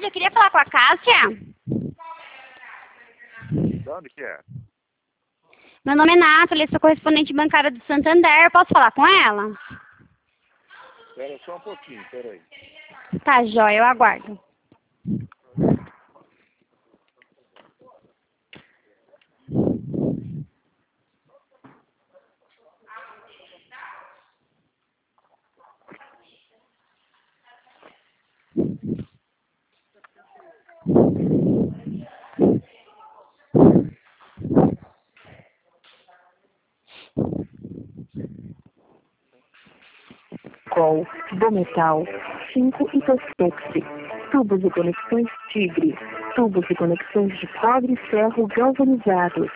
tarde, eu queria falar com a Cássia. De onde que é? Meu nome é Nathalie, sou correspondente bancária do Santander. Posso falar com ela? Espera só um pouquinho, peraí. Tá, jóia, eu aguardo. Col, Bometal, 5 e Tospex, tubos e conexões Tigre, tubos e conexões de cobre e ferro galvanizados.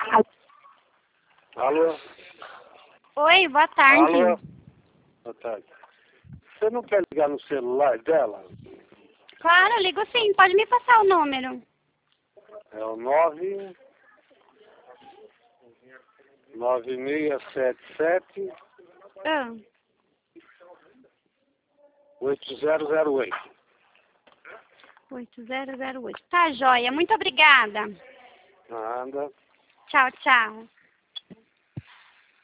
Alô? Oi, boa tarde. Alô? Boa tarde. Você não quer ligar no celular dela? Claro, eu ligo sim. Pode me passar o número. É o 9677 Ah, 8008. 8008. Tá, jóia. Muito obrigada. Nada. Tchau, tchau.